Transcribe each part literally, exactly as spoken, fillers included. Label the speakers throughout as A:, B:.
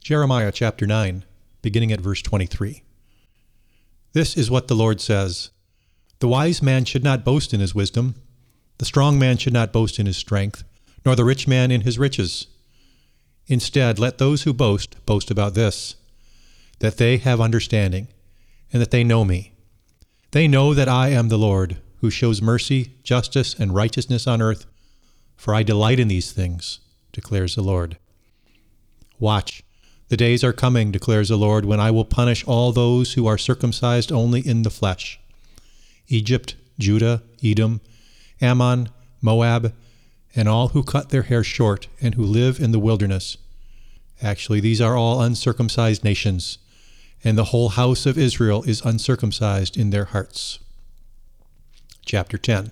A: Jeremiah chapter nine, beginning at verse twenty-three. This is what the Lord says: The wise man should not boast in his wisdom, the strong man should not boast in his strength, nor the rich man in his riches. Instead, let those who boast boast about this, that they have understanding, and that they know me. They know that I am the Lord, who shows mercy, justice, and righteousness on earth, for I delight in these things, declares the Lord. Watch, the days are coming, declares the Lord, when I will punish all those who are circumcised only in the flesh: Egypt, Judah, Edom, Ammon, Moab, and all who cut their hair short and who live in the wilderness. Actually, these are all uncircumcised nations, and the whole house of Israel is uncircumcised in their hearts. Chapter ten.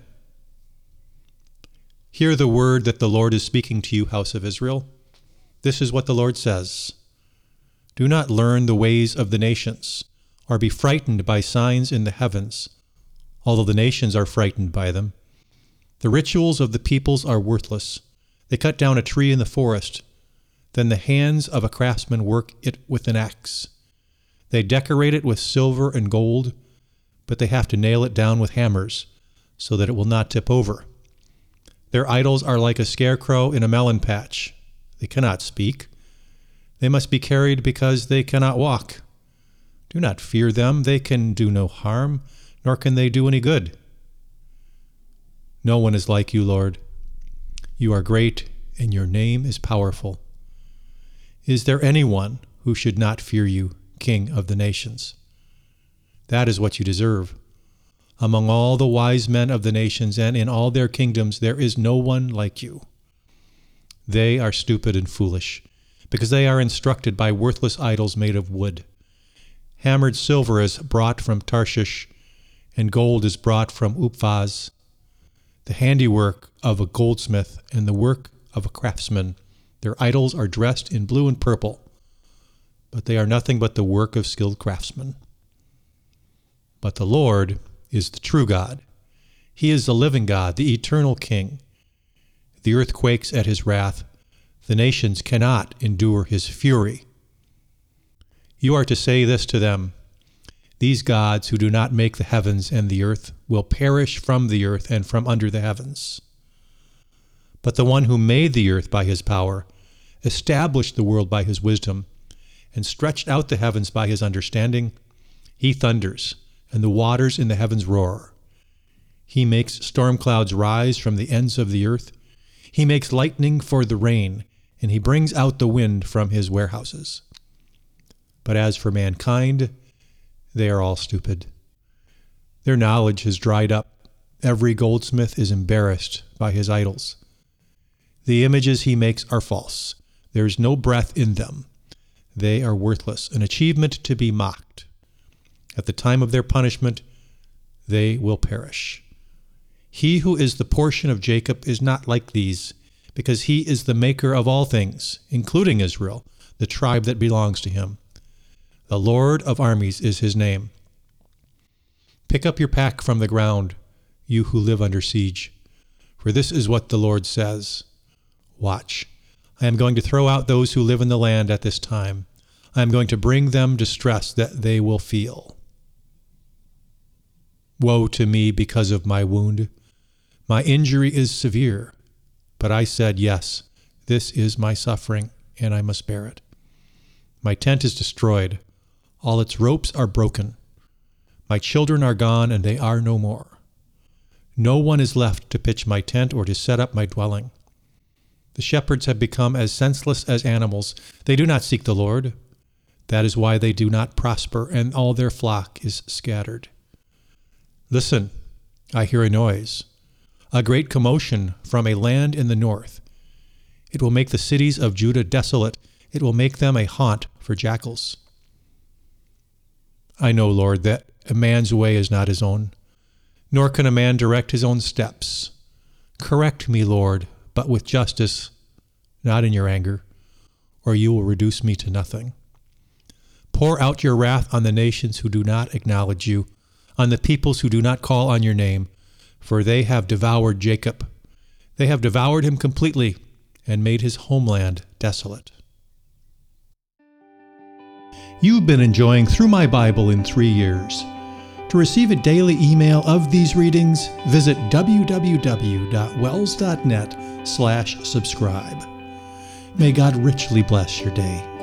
A: Hear the word that the Lord is speaking to you, house of Israel. This is what the Lord says: Do not learn the ways of the nations, or be frightened by signs in the heavens, although the nations are frightened by them. The rituals of the peoples are worthless. They cut down a tree in the forest. Then the hands of a craftsman work it with an axe. They decorate it with silver and gold, but they have to nail it down with hammers, so that it will not tip over. Their idols are like a scarecrow in a melon patch. They cannot speak. They must be carried because they cannot walk. Do not fear them. They can do no harm, nor can they do any good. No one is like you, Lord. You are great, and your name is powerful. Is there anyone who should not fear you, King of the nations? That is what you deserve. Among all the wise men of the nations and in all their kingdoms, there is no one like you. They are stupid and foolish, because they are instructed by worthless idols made of wood. Hammered silver is brought from Tarshish, and gold is brought from Uphaz. The handiwork of a goldsmith and the work of a craftsman. Their idols are dressed in blue and purple, but they are nothing but the work of skilled craftsmen. But the Lord is the true God. He is the living God, the eternal King. The earth quakes at his wrath. The nations cannot endure his fury. You are to say this to them: These gods who do not make the heavens and the earth will perish from the earth and from under the heavens. But the one who made the earth by his power, established the world by his wisdom, and stretched out the heavens by his understanding, he thunders, and the waters in the heavens roar. He makes storm clouds rise from the ends of the earth. He makes lightning for the rain, and he brings out the wind from his warehouses. But as for mankind, they are all stupid. Their knowledge has dried up. Every goldsmith is embarrassed by his idols. The images he makes are false. There is no breath in them. They are worthless, an achievement to be mocked. At the time of their punishment, they will perish. He who is the portion of Jacob is not like these, because he is the maker of all things, including Israel, the tribe that belongs to him. The Lord of armies is his name. Pick up your pack from the ground, you who live under siege, for this is what the Lord says: Watch, I am going to throw out those who live in the land at this time. I am going to bring them distress that they will feel. Woe to me because of my wound. My injury is severe, but I said, yes, this is my suffering, and I must bear it. My tent is destroyed. All its ropes are broken. My children are gone, and they are no more. No one is left to pitch my tent or to set up my dwelling. The shepherds have become as senseless as animals. They do not seek the Lord. That is why they do not prosper, and all their flock is scattered. Listen, I hear a noise, a great commotion from a land in the north. It will make the cities of Judah desolate. It will make them a haunt for jackals. I know, Lord, that a man's way is not his own, nor can a man direct his own steps. Correct me, Lord, but with justice, not in your anger, or you will reduce me to nothing. Pour out your wrath on the nations who do not acknowledge you, on the peoples who do not call on your name, for they have devoured Jacob. They have devoured him completely and made his homeland desolate. You've been enjoying Through My Bible in Three Years. To receive a daily email of these readings, visit w w w dot wells dot net slash subscribe. May God richly bless your day.